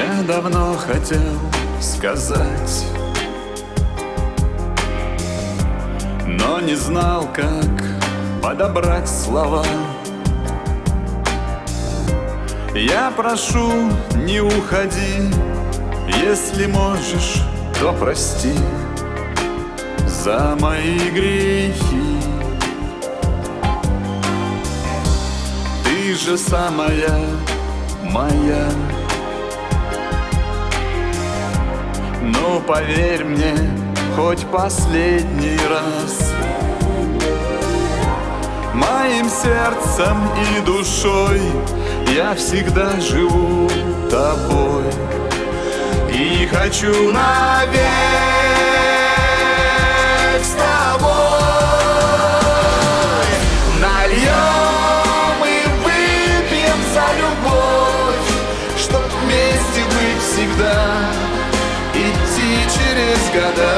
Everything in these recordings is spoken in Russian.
Я давно хотел сказать, но не знал, как подобрать слова. Я прошу, не уходи, если можешь, то прости за мои грехи. Ты же самая моя. Ну, поверь мне, хоть последний раз, моим сердцем и душой я всегда живу тобой. И хочу навек с тобой. Нальем и выпьем за любовь, чтоб вместе быть всегда, идти через года.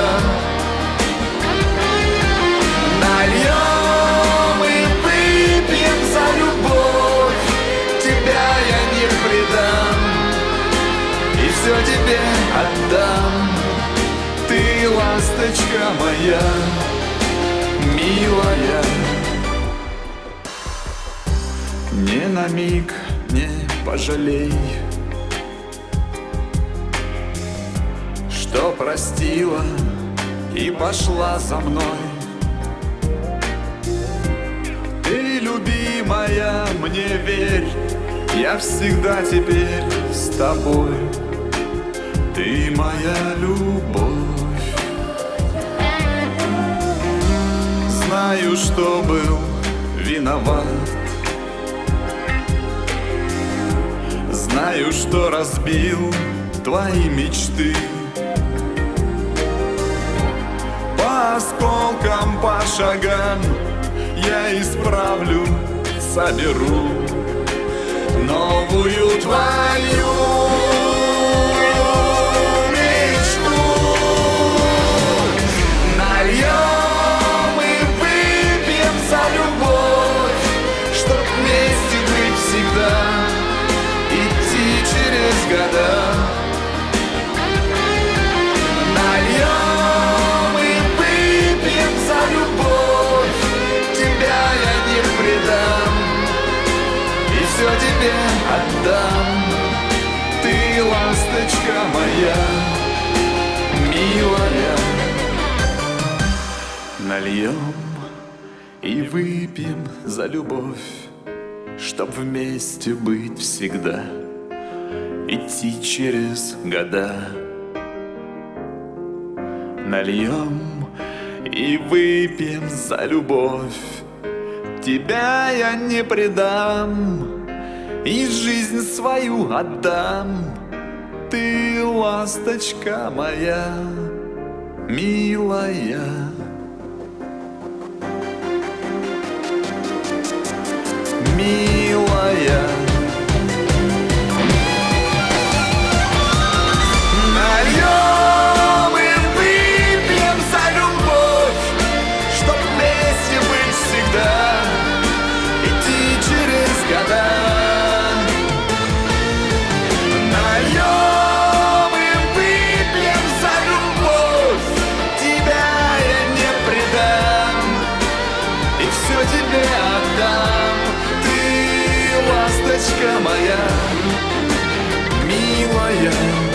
Нальем и выпьем за любовь, тебя я не предам и все тебе отдам. Ты ласточка моя, милая. Ни на миг не пожалей, что простила и пошла за мной. Ты, любимая, мне верь, я всегда теперь с тобой. Ты моя любовь. Знаю, что был виноват, знаю, что разбил твои мечты. По осколкам, по шагам я исправлю, соберу новую твою мечту. Нальем и выпьем за любовь, чтоб вместе быть всегда, идти через года. Нальем и выпьем за любовь, тебя я не предам и все тебе отдам. Ты ласточка моя, милая. Нальем и выпьем за любовь, чтоб вместе быть всегда, идти через года. Нальем и выпьем за любовь, тебя я не предам и жизнь свою отдам. Ты ласточка моя, милая. Милая. Нальем и выпьем за любовь, чтоб вместе быть всегда, идти через года. Нальем и выпьем за любовь, тебя я не предам и все тебе отдам. Ты ласточка моя, милая.